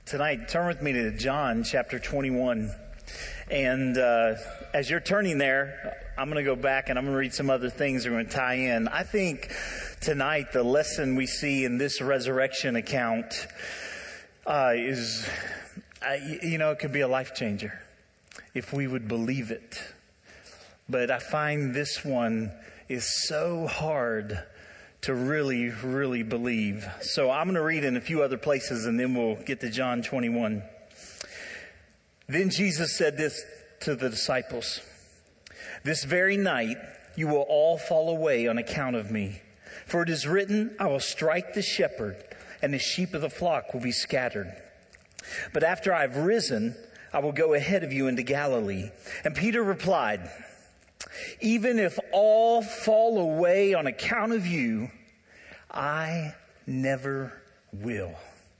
Tonight, turn with me to John chapter 21. And as you're turning there, I'm going to go back and I'm going to read some other things that are going to tie in. I think tonight the lesson we see in this resurrection account is, it could be a life changer if we would believe it. But I find this one is so hard to really, really believe. So I'm going to read in a few other places and then we'll get to John 21. Then Jesus said this to the disciples, "This very night you will all fall away on account of me. For it is written, I will strike the shepherd and the sheep of the flock will be scattered. But after I've risen, I will go ahead of you into Galilee." And Peter replied, "Even if all fall away on account of you, I never will."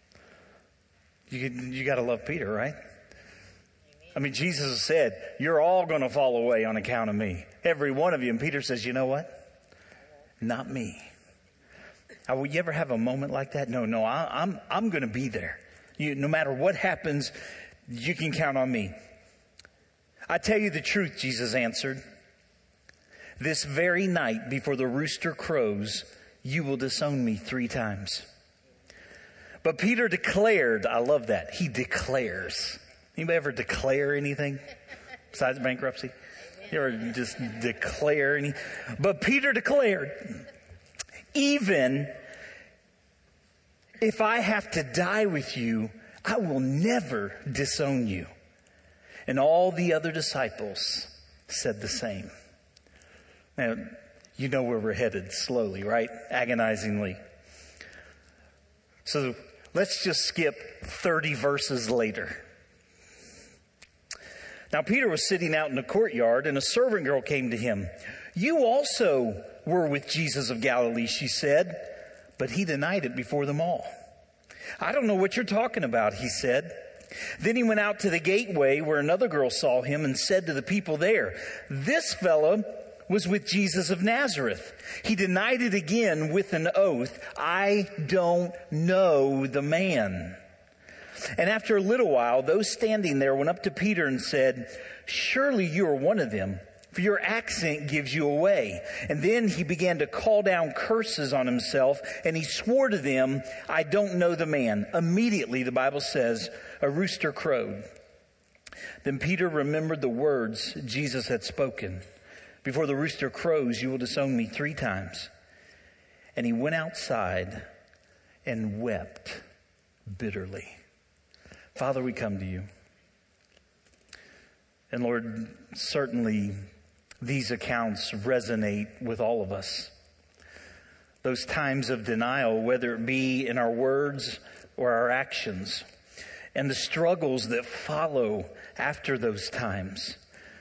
You got to love Peter, right? I mean, Jesus said, you're all going to fall away on account of me. Every one of you. And Peter says, you know what? Not me. Will you ever have a moment like that? No, I'm going to be there. No matter what happens, you can count on me. "I tell you the truth," Jesus answered. "This very night before the rooster crows, you will disown me 3 times. But Peter declared, I love that. He declares. Anybody ever declare anything besides bankruptcy? You ever just declare anything? But Peter declared, "Even if I have to die with you, I will never disown you." And all the other disciples said the same. Now, you know where we're headed slowly, right? Agonizingly. So let's just skip 30 verses later. "Now Peter was sitting out in the courtyard and a servant girl came to him. 'You also were with Jesus of Galilee,' she said, but he denied it before them all. 'I don't know what you're talking about,' he said. Then he went out to the gateway where another girl saw him and said to the people there, 'This fellow was with Jesus of Nazareth.' He denied it again with an oath, 'I don't know the man.' And after a little while, those standing there went up to Peter and said, 'Surely you are one of them, for your accent gives you away.' And then he began to call down curses on himself, and he swore to them, 'I don't know the man.' Immediately, the Bible says, a rooster crowed. Then Peter remembered the words Jesus had spoken. 'Before the rooster crows, you will disown me 3 times.' And he went outside and wept bitterly." Father, we come to you. And Lord, certainly these accounts resonate with all of us. Those times of denial, whether it be in our words or our actions, and the struggles that follow after those times.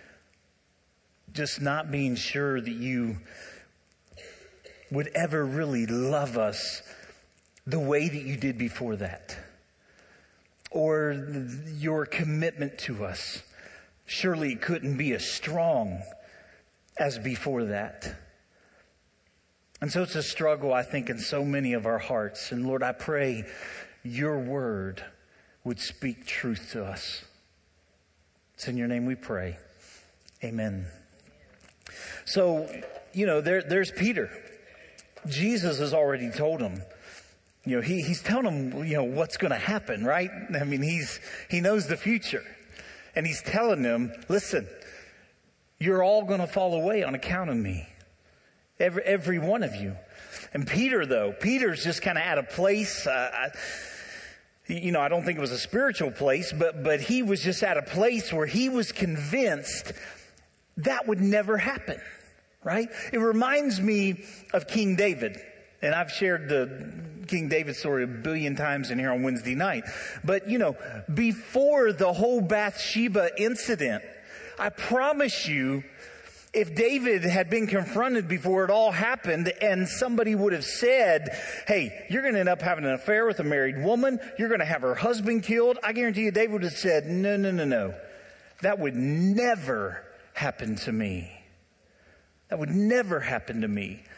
Just not being sure that you would ever really love us the way that you did before that. Or your commitment to us. Surely it couldn't be as strong as before that. And so it's a struggle, I think, in so many of our hearts. And Lord, I pray your word would speak truth to us. It's in your name we pray. Amen. So, there's Peter. Jesus has already told him. He's telling them, what's going to happen, right? I mean, he knows the future. And he's telling them, listen, you're all going to fall away on account of me. Every one of you. And Peter's just kind of at a place, I don't think it was a spiritual place, but he was just at a place where he was convinced that would never happen, right? It reminds me of King David. And I've shared the King David story a billion times in here on Wednesday night. But, before the whole Bathsheba incident, I promise you, if David had been confronted before it all happened and somebody would have said, hey, you're going to end up having an affair with a married woman, you're going to have her husband killed, I guarantee you David would have said, no. That would never happen to me. That would never happen to me.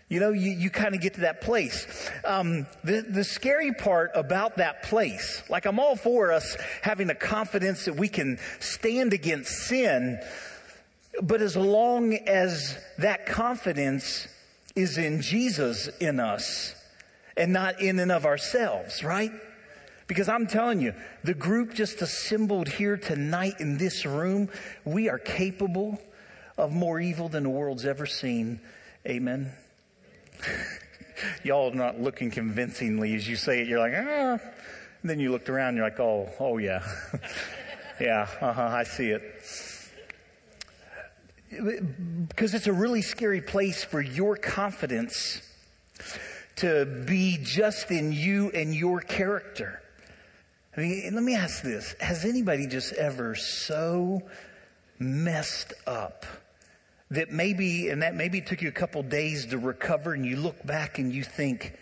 You kind of get to that place. The scary part about that place, like I'm all for us having a confidence that we can stand against sin, but as long as that confidence is in Jesus in us and not in and of ourselves, right? Because I'm telling you, the group just assembled here tonight in this room, we are capable of more evil than the world's ever seen. Amen. Y'all are not looking convincingly as you say it. You're like, ah. And then you looked around, you're like, oh yeah. Yeah, I see it. Because it's a really scary place for your confidence to be just in you and your character. I mean, let me ask this. Has anybody just ever so messed up that maybe it took you a couple days to recover, and you look back and you think,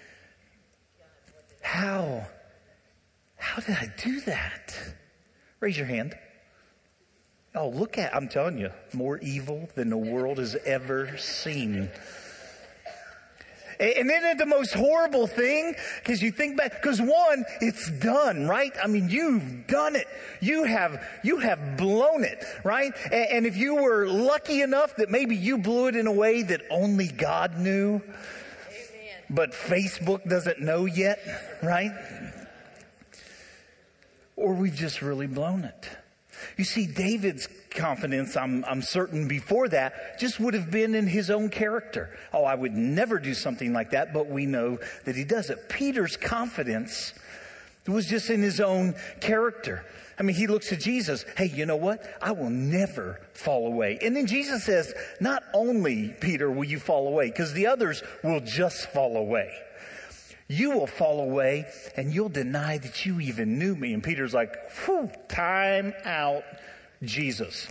how did I do that? Raise your hand. Oh, I'm telling you, more evil than the world has ever seen. And then the most horrible thing, because you think back, because one, it's done, right? I mean, you've done it. You have blown it, right? And if you were lucky enough that maybe you blew it in a way that only God knew, amen, but Facebook doesn't know yet, right? Or we've just really blown it. You see, David's confidence, I'm certain before that, just would have been in his own character. Oh, I would never do something like that, but we know that he does it. Peter's confidence was just in his own character. I mean, he looks to Jesus. Hey, you know what? I will never fall away. And then Jesus says, not only, Peter, will you fall away, because the others will just fall away. You will fall away and you'll deny that you even knew me. And Peter's like, whew, time out, Jesus.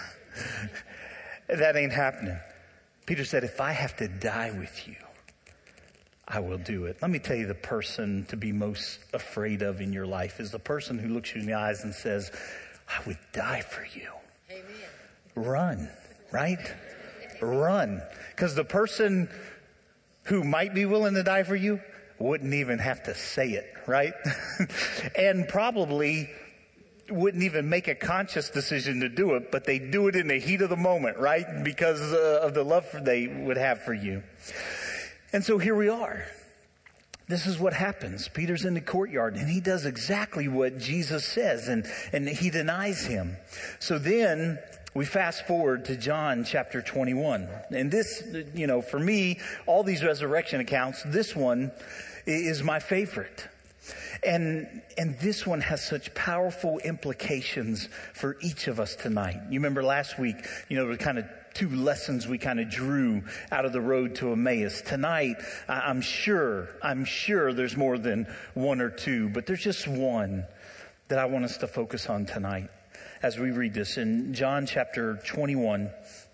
That ain't happening. Peter said, if I have to die with you, I will do it. Let me tell you, the person to be most afraid of in your life is the person who looks you in the eyes and says, I would die for you. Amen. Run, right? Run. Because the person who might be willing to die for you wouldn't even have to say it, right? And probably wouldn't even make a conscious decision to do it, but they do it in the heat of the moment, right? Because of the love they would have for you. And so here we are. This is what happens. Peter's in the courtyard and he does exactly what Jesus says, and he denies him. So then we fast forward to John chapter 21. And this, for me, all these resurrection accounts, this one is my favorite. And this one has such powerful implications for each of us tonight. You remember last week, there were kind of two lessons we kind of drew out of the road to Emmaus. Tonight, I'm sure there's more than one or two, but there's just one that I want us to focus on tonight as we read this in John chapter 21.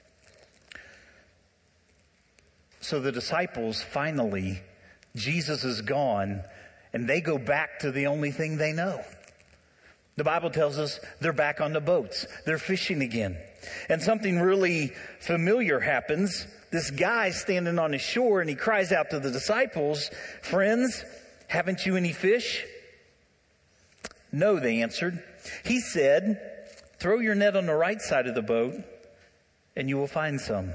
So the disciples finally, Jesus is gone, and they go back to the only thing they know. The Bible tells us they're back on the boats. They're fishing again. And something really familiar happens. This guy standing on the shore, and he cries out to the disciples, friends, haven't you any fish? No, they answered. He said, throw your net on the right side of the boat, and you will find some.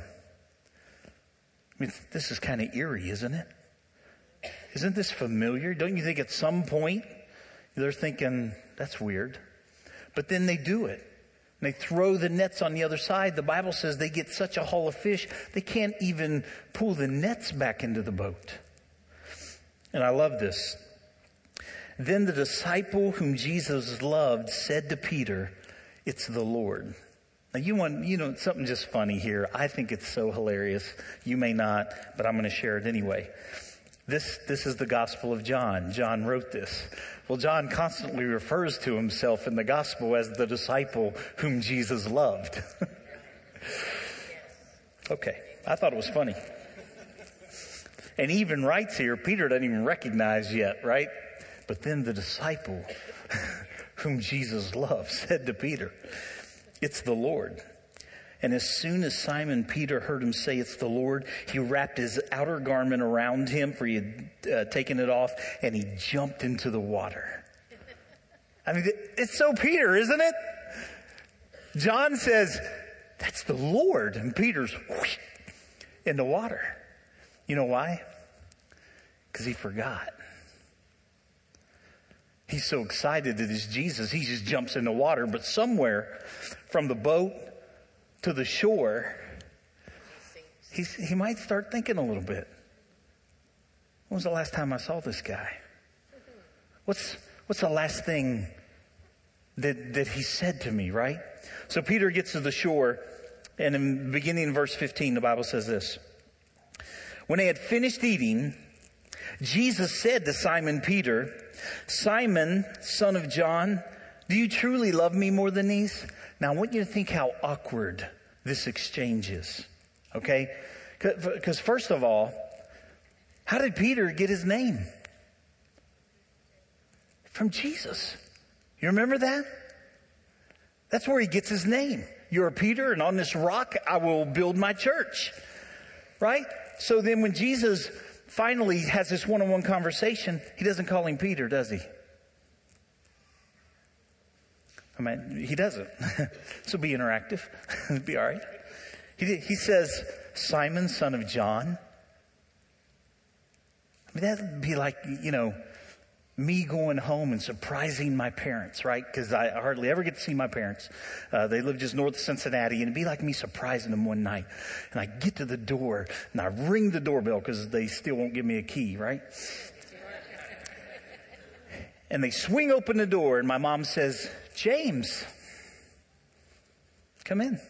I mean, this is kind of eerie, isn't it? Isn't this familiar? Don't you think at some point they're thinking, that's weird. But then they do it. They throw the nets on the other side. The Bible says they get such a haul of fish, they can't even pull the nets back into the boat. And I love this. Then the disciple whom Jesus loved said to Peter, it's the Lord. Now you want something just funny here. I think it's so hilarious. You may not, but I'm going to share it anyway. This is the Gospel of John. John wrote this. Well, John constantly refers to himself in the Gospel as the disciple whom Jesus loved. Okay, I thought it was funny. And he even writes here, Peter doesn't even recognize yet, right? But then the disciple whom Jesus loved said to Peter, it's the Lord. And as soon as Simon Peter heard him say, "It's the Lord," he wrapped his outer garment around him, for he had taken it off, and he jumped into the water. I mean, it's so Peter, isn't it? John says, "That's the Lord." And Peter's whoosh, in the water. You know why? Because he forgot. He's so excited that it's Jesus, he just jumps in the water. But somewhere from the boat to the shore, he might start thinking a little bit. When was the last time I saw this guy? What's the last thing that he said to me, right? So Peter gets to the shore, and in beginning in verse 15, the Bible says this. When they had finished eating, Jesus said to Simon Peter, "Simon, son of John, do you truly love me more than these?" Now I want you to think how awkward this exchange is. Okay? Because first of all, how did Peter get his name? From Jesus. You remember that? That's where he gets his name. "You're Peter, and on this rock I will build my church." Right? So then when Jesus finally has this one-on-one conversation, he doesn't call him Peter, does he? I mean, he doesn't. So be interactive. It'll be all right. He says, "Simon, son of John." I mean, that would be like, me going home and surprising my parents, right? Because I hardly ever get to see my parents. They live just north of Cincinnati, and it'd be like me surprising them one night. And I get to the door, and I ring the doorbell because they still won't give me a key, right? And they swing open the door, and my mom says, "James, come in."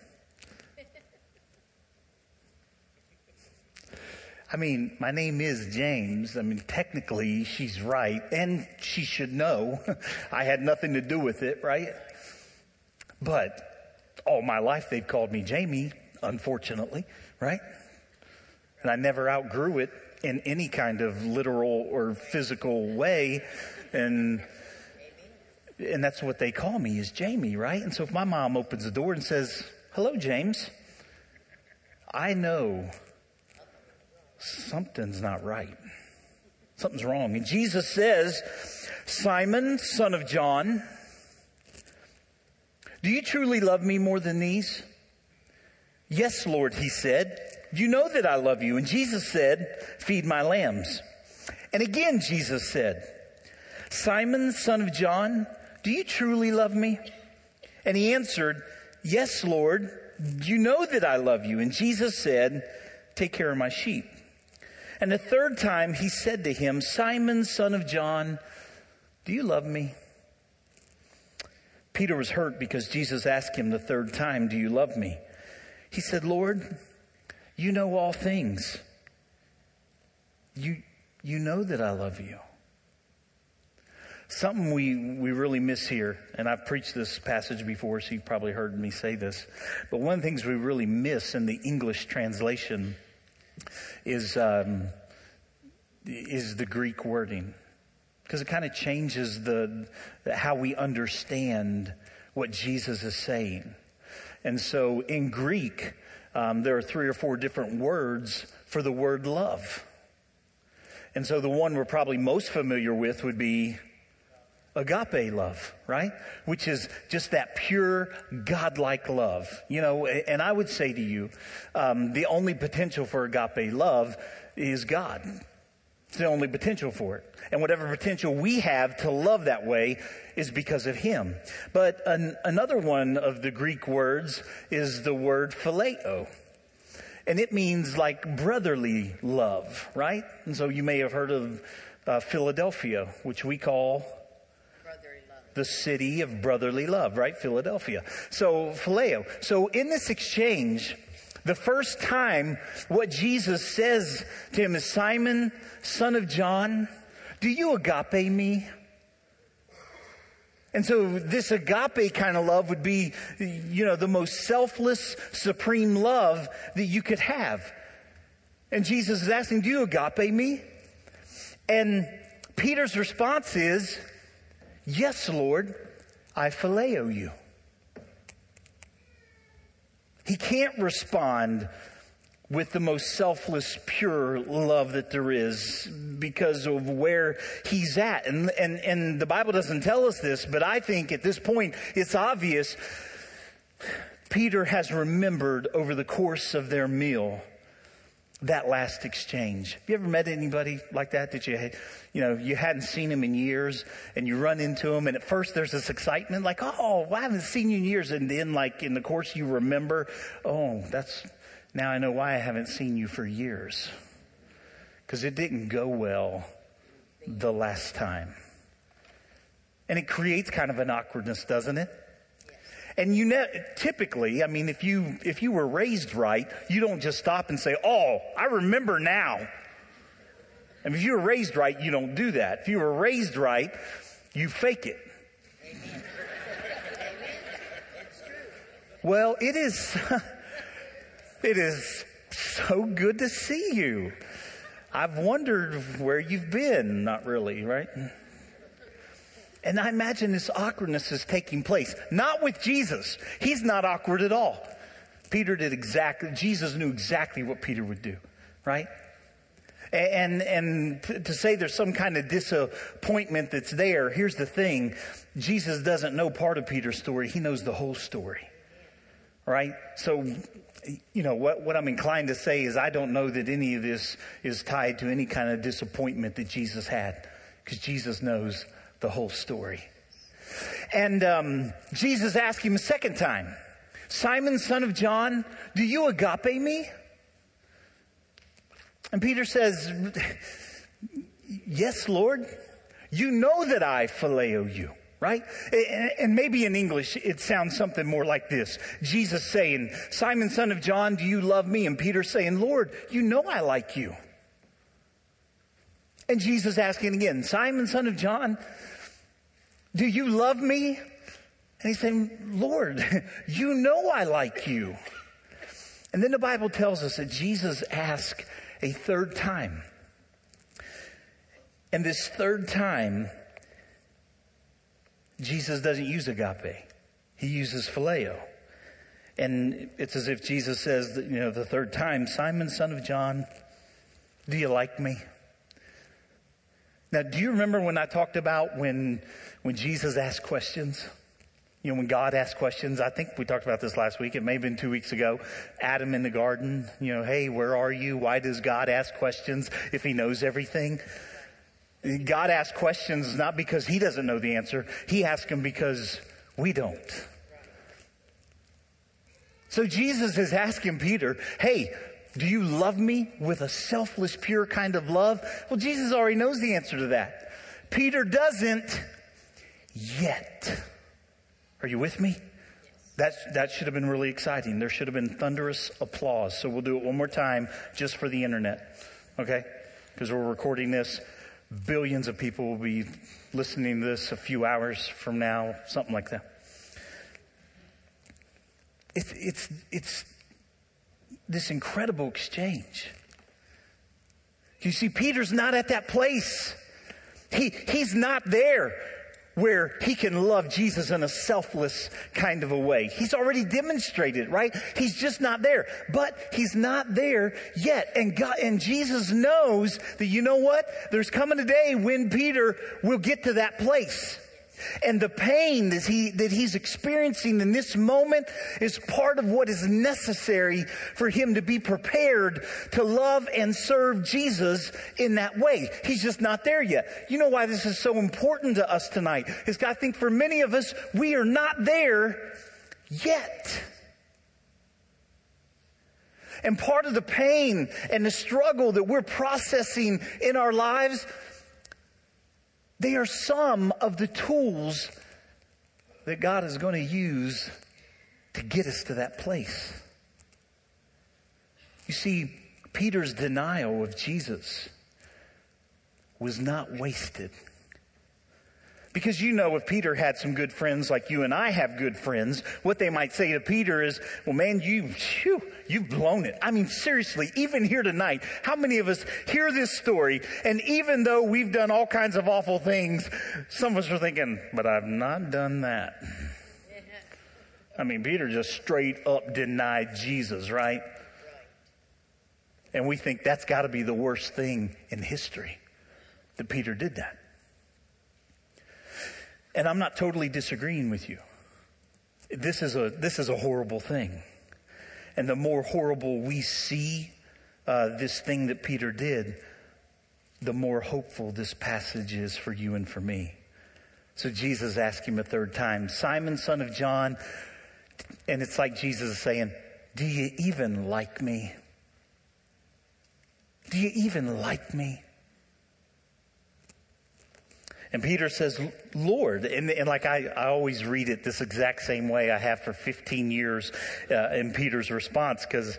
I mean, my name is James. I mean, technically, she's right, and she should know. I had nothing to do with it, right? But all my life, they've called me Jamie, unfortunately, right? And I never outgrew it in any kind of literal or physical way. And that's what they call me, is Jamie, right? And so if my mom opens the door and says, "Hello, James," I know something's not right. Something's wrong. And Jesus says, "Simon, son of John, do you truly love me more than these?" "Yes, Lord," he said. "You know that I love you." And Jesus said, "Feed my lambs." And again, Jesus said, "Simon, son of John, do you truly love me?" And he answered, "Yes, Lord, you know that I love you." And Jesus said, "Take care of my sheep." And the third time he said to him, "Simon, son of John, do you love me?" Peter was hurt because Jesus asked him the third time, "Do you love me?" He said, "Lord, you know all things. You know that I love you." Something we really miss here, and I've preached this passage before, so you've probably heard me say this, but one of the things we really miss in the English translation is the Greek wording, because it kind of changes how we understand what Jesus is saying. And so in Greek, there are 3 or 4 different words for the word love. And so the one we're probably most familiar with would be agape love, right? Which is just that pure, godlike love. And I would say to you, the only potential for agape love is God. It's the only potential for it. And whatever potential we have to love that way is because of Him. But another one of the Greek words is the word phileo. And it means like brotherly love, right? And so you may have heard of Philadelphia, which we call the city of brotherly love, right? Philadelphia. So, phileo. So in this exchange, the first time what Jesus says to him is, "Simon, son of John, do you agape me?" And so this agape kind of love would be, the most selfless, supreme love that you could have. And Jesus is asking, "Do you agape me?" And Peter's response is, "Yes, Lord, I phileo you." He can't respond with the most selfless, pure love that there is because of where he's at. And the Bible doesn't tell us this, but I think at this point it's obvious Peter has remembered over the course of their meal that last exchange. Have you ever met anybody like that you hadn't seen him in years, and you run into him, and at first there's this excitement like, oh, I haven't seen you in years, and then like in the course you remember, now I know why I haven't seen you for years. Because it didn't go well the last time. And it creates kind of an awkwardness, doesn't it? And typically, I mean, if you were raised right, you don't just stop and say, oh, I remember now. And if you were raised right, you don't do that. If you were raised right, you fake it. Amen. It's true. Well, it is so good to see you. I've wondered where you've been. Not really, right? And I imagine this awkwardness is taking place. Not with Jesus. He's not awkward at all. Jesus knew exactly what Peter would do, right? And to say there's some kind of disappointment that's there, here's the thing. Jesus doesn't know part of Peter's story. He knows the whole story, right? So, what I'm inclined to say is I don't know that any of this is tied to any kind of disappointment that Jesus had, because Jesus knows the whole story. And Jesus asked him a second time, Simon, son of John, do you agape me? And Peter says, yes, Lord, you know that I phileo you, right? And maybe in English it sounds something more like this. Jesus saying, Simon, son of John, do you love me? And Peter saying, Lord, you know I like you. And Jesus asking again, Simon, son of John, do you love me? And he's saying, Lord, you know I like you. And then the Bible tells us that Jesus asked a third time. And this third time, Jesus doesn't use agape. He uses phileo. And it's as if Jesus says, the third time, Simon, son of John, do you like me? Now, do you remember when I talked about when Jesus asked questions? When God asked questions, I think we talked about this last week. It may have been 2 weeks ago. Adam in the garden, hey, where are you? Why does God ask questions if he knows everything? God asks questions not because he doesn't know the answer. He asks them because we don't. So Jesus is asking Peter, hey, do you love me with a selfless, pure kind of love? Well, Jesus already knows the answer to that. Peter doesn't yet. Are you with me? That should have been really exciting. There should have been thunderous applause. So we'll do it one more time just for the internet. Okay? Because we're recording this. Billions of people will be listening to this a few hours from now. Something like that. It's this incredible exchange. You see, Peter's not at that place. He's not there where he can love Jesus in a selfless kind of a way. He's already demonstrated, right? He's just not there. But he's not there yet. And Jesus knows that, you know what? There's coming a day when Peter will get to that place. And the pain that he's experiencing in this moment is part of what is necessary for him to be prepared to love and serve Jesus in that way. He's just not there yet. You know why this is so important to us tonight? Is I think for many of us, we are not there yet. And part of the pain and the struggle that we're processing in our lives, they are some of the tools that God is going to use to get us to that place. You see, Peter's denial of Jesus was not wasted. Because if Peter had some good friends like you and I have good friends, what they might say to Peter is, well, man, you've blown it. I mean, seriously, even here tonight, how many of us hear this story, and even though we've done all kinds of awful things, some of us are thinking, but I've not done that. I mean, Peter just straight up denied Jesus, right? And we think that's got to be the worst thing in history, that Peter did that. And I'm not totally disagreeing with you. This is a horrible thing. And the more horrible we see this thing that Peter did, the more hopeful this passage is for you and for me. So Jesus asked him a third time, Simon, son of John, and it's like Jesus is saying, do you even like me? Do you even like me? And Peter says, Lord, and like I always read it this exact same way I have for 15 years in Peter's response, because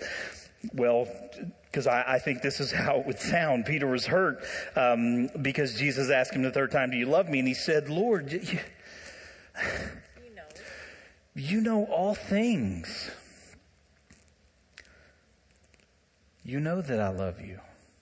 I think this is how it would sound. Peter was hurt because Jesus asked him the third time, do you love me? And he said, Lord, you know all things. You know that I love you.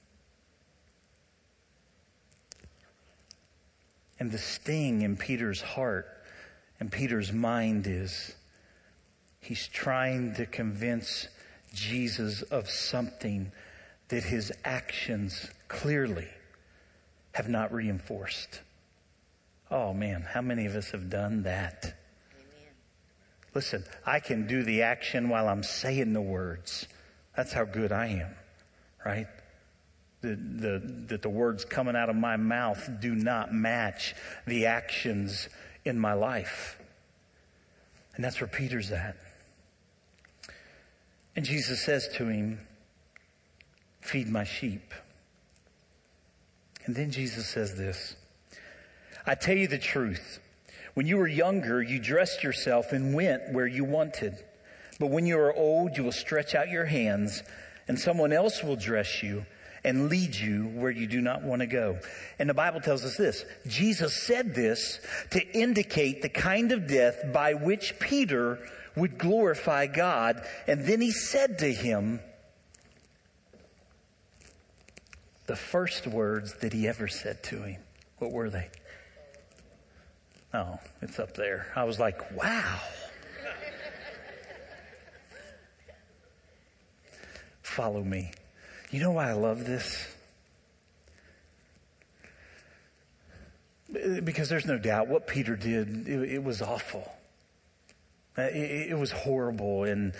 And the sting in Peter's heart and Peter's mind is he's trying to convince Jesus of something that his actions clearly have not reinforced. Oh man, how many of us have done that? Amen. Listen, I can do the action while I'm saying the words. That's how good I am, right? That the words coming out of my mouth do not match the actions in my life. And that's where Peter's at. And Jesus says to him, feed my sheep. And then Jesus says this, I tell you the truth. When you were younger, you dressed yourself and went where you wanted. But when you are old, you will stretch out your hands and someone else will dress you and lead you where you do not want to go. And the Bible tells us this. Jesus said this to indicate the kind of death by which Peter would glorify God. And then he said to him the first words that he ever said to him. What were they? Oh, it's up there. I was like, wow. Follow me. You know why I love this? Because there's no doubt what Peter did, it was awful. It was horrible. And,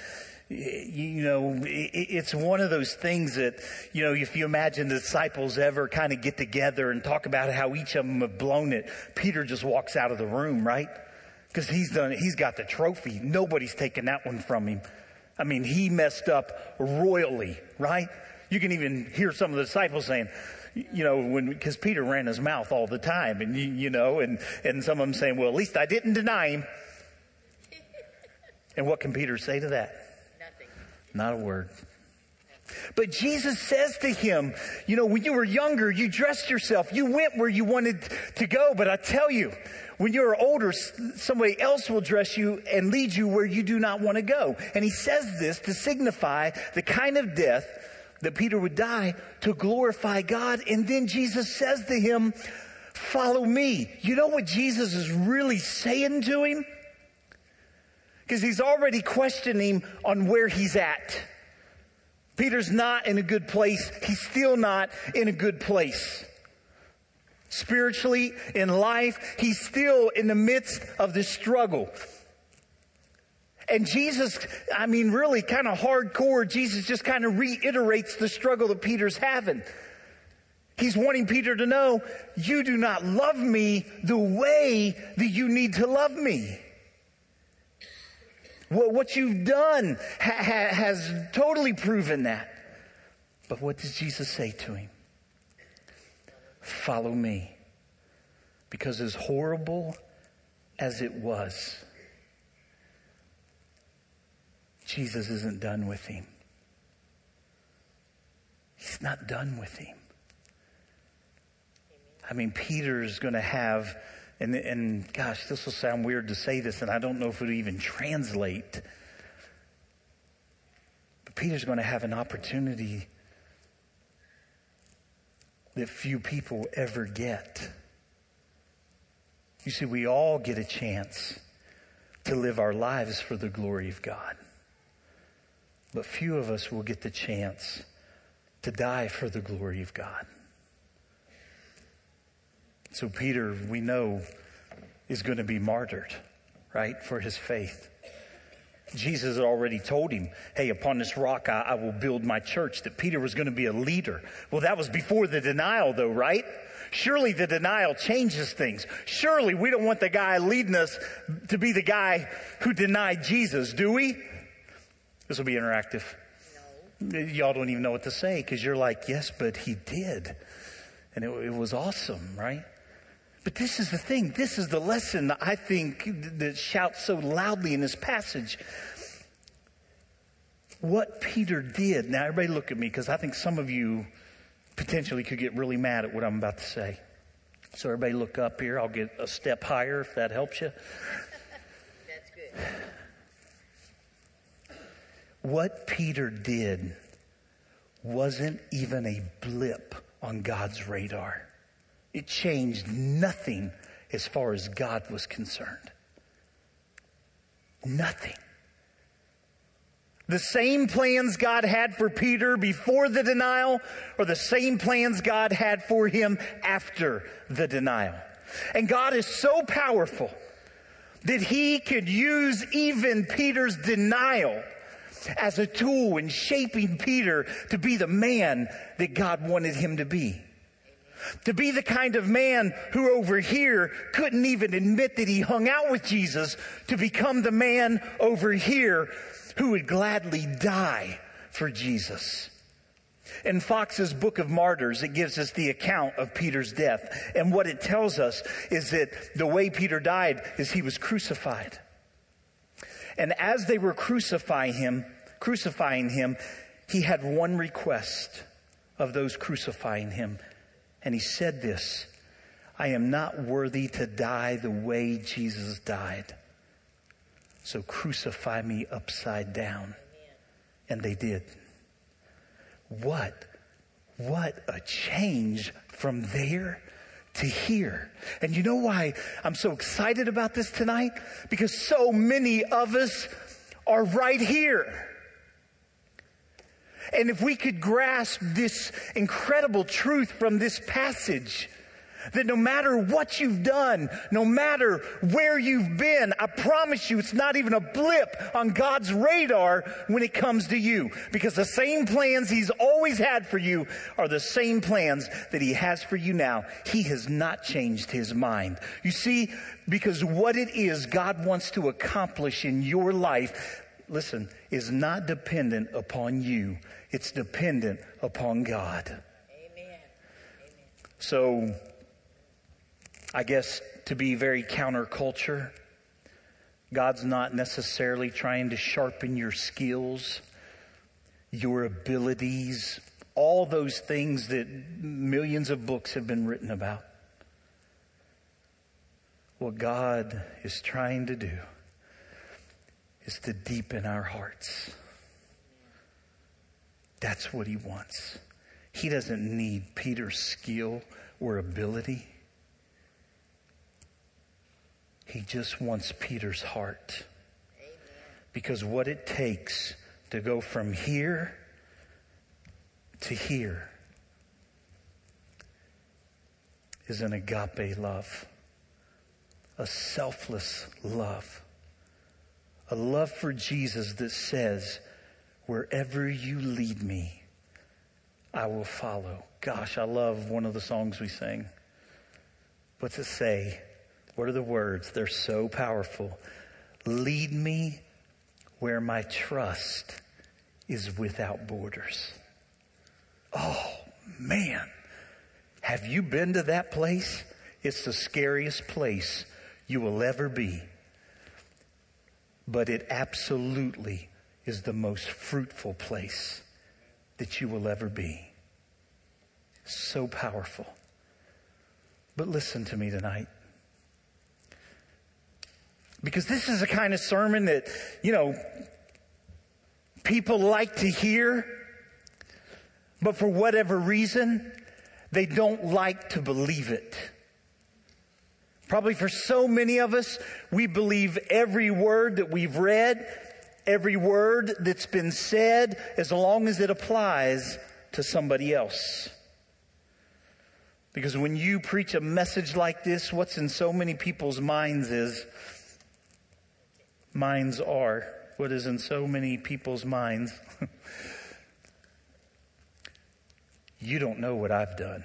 it's one of those things that, if you imagine the disciples ever kind of get together and talk about how each of them have blown it, Peter just walks out of the room, right? Because he's got the trophy. Nobody's taken that one from him. I mean, he messed up royally, right? You can even hear some of the disciples saying, because Peter ran his mouth all the time, and and some of them saying, well, at least I didn't deny him. And what can Peter say to that? Nothing. Not a word. But Jesus says to him, when you were younger, you dressed yourself. You went where you wanted to go. But I tell you, when you're older, somebody else will dress you and lead you where you do not want to go. And he says this to signify the kind of death that Peter would die to glorify God. And then Jesus says to him, follow me. You know what Jesus is really saying to him? Because he's already questioning on where he's at. Peter's not in a good place. He's still not in a good place. Spiritually, in life, he's still in the midst of this struggle. And Jesus, really kind of hardcore, Jesus just kind of reiterates the struggle that Peter's having. He's wanting Peter to know, you do not love me the way that you need to love me. What you've done has totally proven that. But what does Jesus say to him? Follow me. Because as horrible as it was, Jesus isn't done with him. He's not done with him. Peter's going to have, and gosh, this will sound weird to say this, and I don't know if it'll even translate. But Peter's going to have an opportunity that few people ever get. You see, we all get a chance to live our lives for the glory of God. But few of us will get the chance to die for the glory of God. So Peter, we know, is going to be martyred, right, for his faith. Jesus had already told him, hey, upon this rock I will build my church, that Peter was going to be a leader. Well, that was before the denial, though, right? Surely the denial changes things. Surely we don't want the guy leading us to be the guy who denied Jesus, do we? This will be interactive. No. Y'all don't even know what to say because you're like, yes, but he did. And it was awesome, right? But this is the thing. This is the lesson, I think, that shouts so loudly in this passage. What Peter did. Now, everybody look at me because I think some of you potentially could get really mad at what I'm about to say. So everybody look up here. I'll get a step higher if that helps you. That's good. What Peter did wasn't even a blip on God's radar. It changed nothing as far as God was concerned. Nothing. The same plans God had for Peter before the denial are the same plans God had for him after the denial. And God is so powerful that he could use even Peter's denial as a tool in shaping Peter to be the man that God wanted him to be. To be the kind of man who over here couldn't even admit that he hung out with Jesus, to become the man over here who would gladly die for Jesus. In Fox's Book of Martyrs, it gives us the account of Peter's death. And what it tells us is that the way Peter died is he was crucified. And as they were crucifying him, he had one request of those crucifying him. And he said this, I am not worthy to die the way Jesus died. So crucify me upside down. And they did. What a change from there to here. And you know why I'm so excited about this tonight? Because so many of us are right here. And if we could grasp this incredible truth from this passage, that no matter what you've done, no matter where you've been, I promise you it's not even a blip on God's radar when it comes to you. Because the same plans he's always had for you are the same plans that he has for you now. He has not changed his mind. You see, because what it is God wants to accomplish in your life, listen, is not dependent upon you. It's dependent upon God. Amen. So, I guess to be very counterculture, God's not necessarily trying to sharpen your skills, your abilities, all those things that millions of books have been written about. What God is trying to do is to deepen our hearts. That's what he wants. He doesn't need Peter's skill or ability. He just wants Peter's heart. Amen. Because what it takes to go from here to here is an agape love. A selfless love. A love for Jesus that says, wherever you lead me, I will follow. Gosh, I love one of the songs we sing. What's it say? What are the words? They're so powerful. Lead me where my trust is without borders. Oh, man. Have you been to that place? It's the scariest place you will ever be. But it absolutely is the most fruitful place that you will ever be. So powerful. But listen to me tonight. Because this is the kind of sermon that, people like to hear, but for whatever reason, they don't like to believe it. Probably for so many of us, we believe every word that we've read, every word that's been said, as long as it applies to somebody else. Because when you preach a message like this, what's in so many people's minds what is in so many people's minds, you don't know what I've done.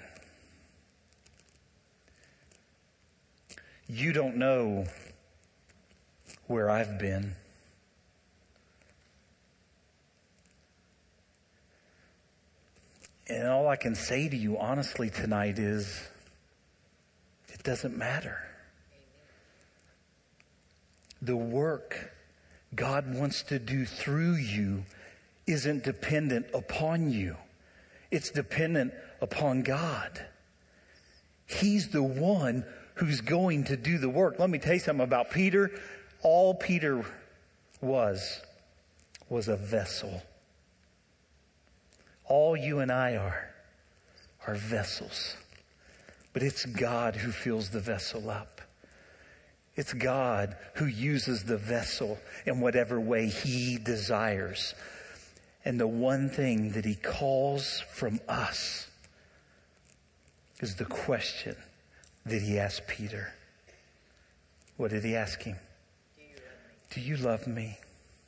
You don't know where I've been. And all I can say to you honestly tonight is, it doesn't matter. The work God wants to do through you isn't dependent upon you. It's dependent upon God. He's the one who's going to do the work. Let me tell you something about Peter. All Peter was a vessel. All you and I are vessels. But it's God who fills the vessel up. It's God who uses the vessel in whatever way He desires. And the one thing that He calls from us is the question that He asked Peter. What did He ask him? Do you love me?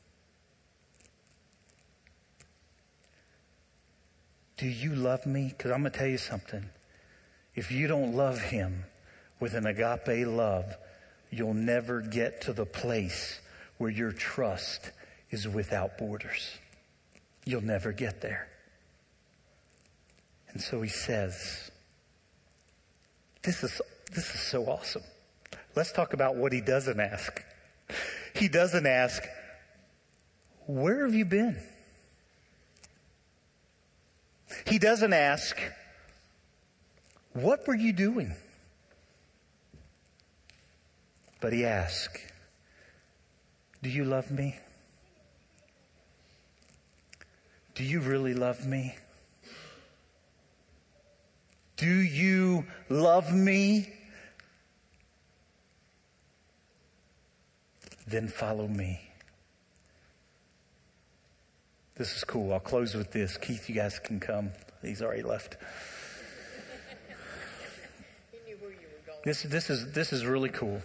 Do you love me? Because I'm going to tell you something. If you don't love Him with an agape love, you'll never get to the place where your trust is without borders. You'll never get there. And so He says, this is so awesome. Let's talk about what He doesn't ask. He doesn't ask, where have you been? He doesn't ask, what were you doing? But He asks, do you love me? Do you really love me? Do you love me? Then follow me. This is cool. I'll close with this. Keith, you guys can come. He's already left. He knew where you were going. This is really cool.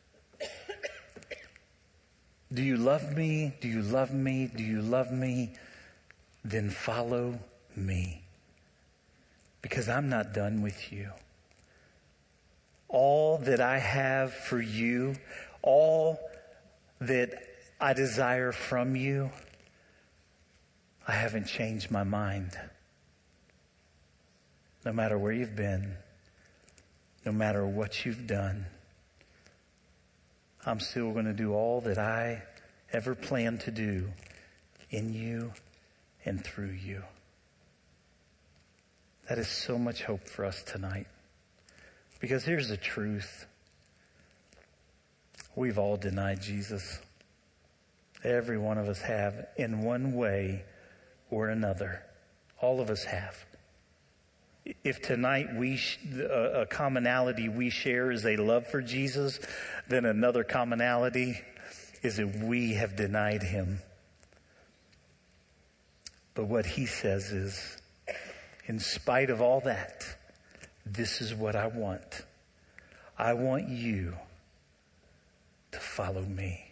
Do you love me? Do you love me? Do you love me? Then follow me. Because I'm not done with you. All that I have for you, all that I desire from you, I haven't changed my mind. No matter where you've been, no matter what you've done, I'm still going to do all that I ever planned to do in you and through you. That is so much hope for us tonight. Because here's the truth. We've all denied Jesus. Every one of us have, in one way or another. All of us have. If tonight a commonality we share is a love for Jesus, then another commonality is that we have denied Him. But what He says is, in spite of all that, this is what I want. I want you to follow me.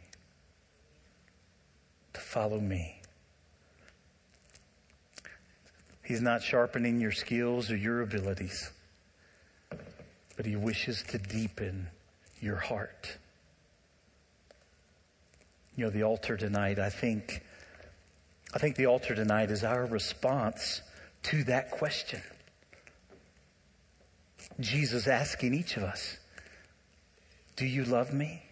To follow me. He's not sharpening your skills or your abilities, but He wishes to deepen your heart. You know, the altar tonight, I think the altar tonight is our response to that question. Jesus asking each of us, do you love me?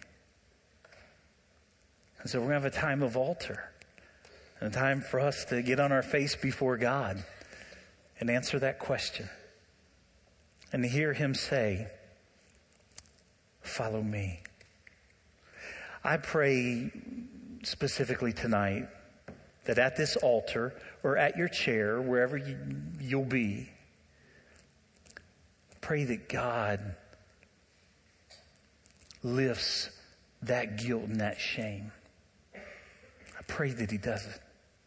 And so we're going to have a time of altar, and a time for us to get on our face before God and answer that question. And to hear Him say, follow me. I pray specifically tonight that at this altar or at your chair, wherever you'll be, pray that God lifts that guilt and that shame. I pray that he does it.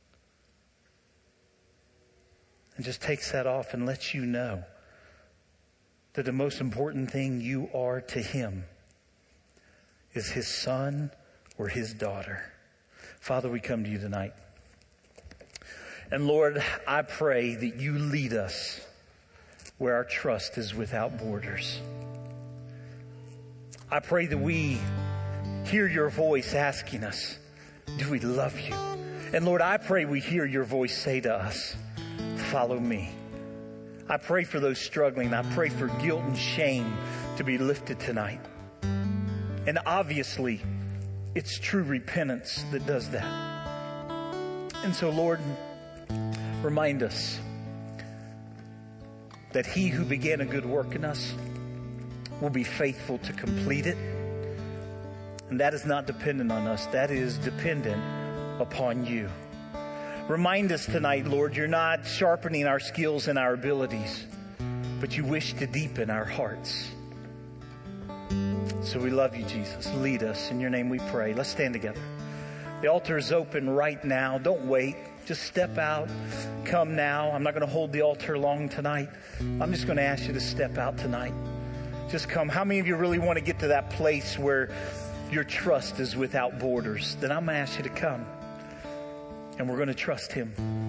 And just takes that off and lets you know that the most important thing you are to him is his son or his daughter. Father, we come to you tonight. And Lord, I pray that you lead us where our trust is without borders. I pray that we hear your voice asking us, do we love you? And Lord, I pray we hear your voice say to us, follow me. I pray for those struggling. I pray for guilt and shame to be lifted tonight. And obviously, it's true repentance that does that. And so, Lord, remind us that he who began a good work in us will be faithful to complete it. And that is not dependent on us. That is dependent upon you. Remind us tonight, Lord, you're not sharpening our skills and our abilities, but you wish to deepen our hearts. So we love you, Jesus. Lead us. In your name we pray. Let's stand together. The altar is open right now. Don't wait. Just step out. Come now. I'm not going to hold the altar long tonight. I'm just going to ask you to step out tonight. Just come. How many of you really want to get to that place where your trust is without borders? Then I'm going to ask you to come. And we're going to trust him.